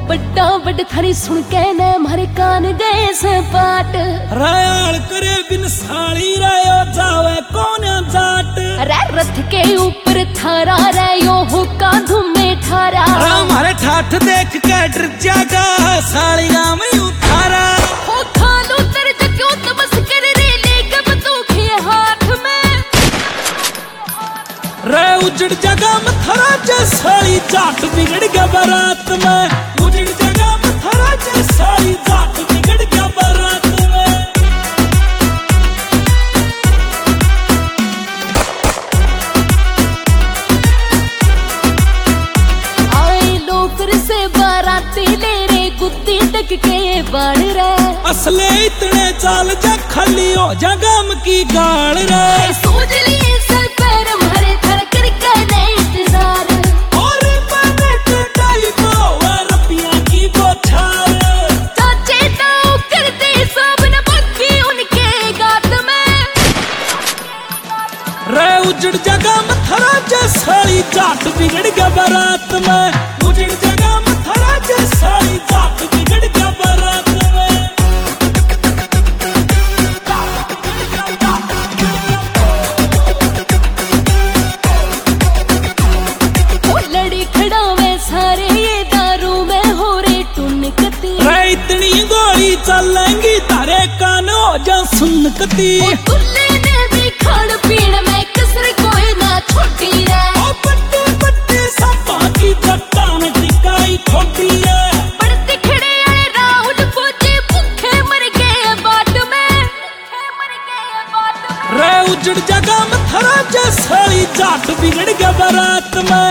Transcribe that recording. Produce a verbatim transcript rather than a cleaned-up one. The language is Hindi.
बड्डा बड़ थारी सुन के न मारे कान गए से पाट। रायाल करे बिन साली रायो जावे कौन जाट। अरे रथ के ऊपर थारा रयो हुक्का धुमे ठारा। हमारे ठाठ देख के डर जागा सालिया में उतारा। हो खालू तेरे क्यों तमस कर रे ले के बंदूक ये हाथ में। रे उजड़ जगह में थारा जे साली जाट बिगड़ गया बारात में। उजड़ जगह में थारा जे साली जाट बिगड़ गया बारात में। आए लोग फिर से बाराती ले रे कुत्ती तक के बाढ़ रे। असले इतने चाल जा खाली हो जा गम की गाल रे। सोच लिए सर पैर मारे थर कर के इंतजार। और बने टटाई को रुपया की बौछार। चाचे ताऊ करते सब न बग्गी उनके गात में। रे उजड़ जगह में थारा जे साली जाट बिगड़ गया बारात में। उजड़ जगह में थारा जे साली जाट बिगड़ गया बारात में। वो लड़ी खड़ा में सारे ये दारू में हो रे टुनकती। रे इतनी गोली चलेंगी तारे कान हो जा सुनकती। वो तुल्ले ने भी खाड़ पीड़ में कसर कोई ना छोटी रे। ओ बट्टे बट्टे सपा की चट्टान टिकाई खोटी है। पड़ते खड़े आए राहुल फौजी भूखे मर गए बाट में। मर गए बाट में। रे उजड़ जगह में थारा जे साली जाट बिगड़ गया बारात में।